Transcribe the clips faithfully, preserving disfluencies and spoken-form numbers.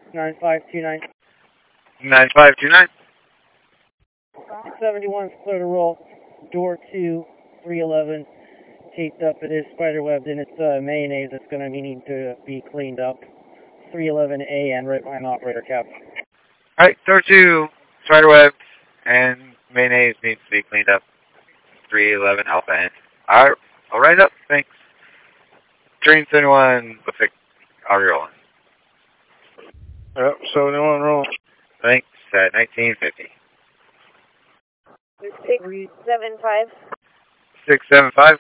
nine five two nine. nine five two nine. seventy-one is clear to roll. Door two, three eleven. Taped up. It is spider webbed and it's uh, mayonnaise. It's going to need to be cleaned up. three eleven A and right behind operator cap. Alright, door two, spiderweb, and mayonnaise needs to be cleaned up. three eleven Alpha N. Alright, I'll write up. Thanks. Train seventy-one, looks like I'll be rolling. Yep, seventy-one roll. Thanks, at nineteen fifty. six seven five. six seven five.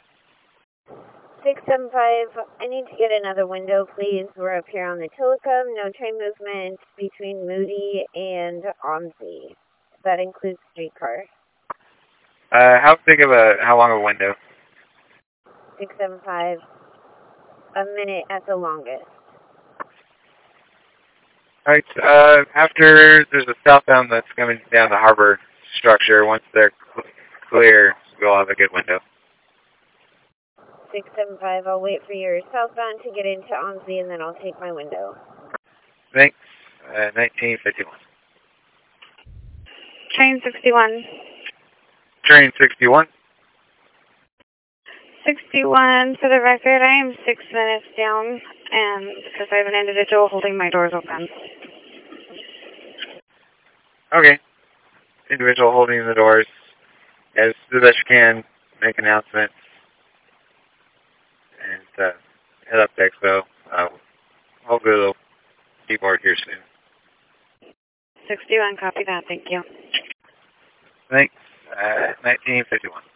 six seven five, I need to get another window, please. We're up here on the Telecom. No train movement between Moody and Omzi. That includes streetcar. Uh, how big of a, how long of a window? six seven five, a minute at the longest. Alright, uh, after there's a southbound that's coming down the harbor structure, once they're cl clear, we'll have a good window. six seven five, I'll wait for your southbound to get into Omzi and then I'll take my window. Thanks, uh, nineteen fifty-one. Train sixty-one. Train sixty-one. sixty-one, for the record, I am six minutes down, and because I have an individual holding my doors open. Okay. Individual holding the doors. As the best you can, make announcements. And uh, head up to Expo. Uh, hopefully they'll be board here soon. sixty-one, copy that, thank you. Thanks. Uh, nineteen fifty-one.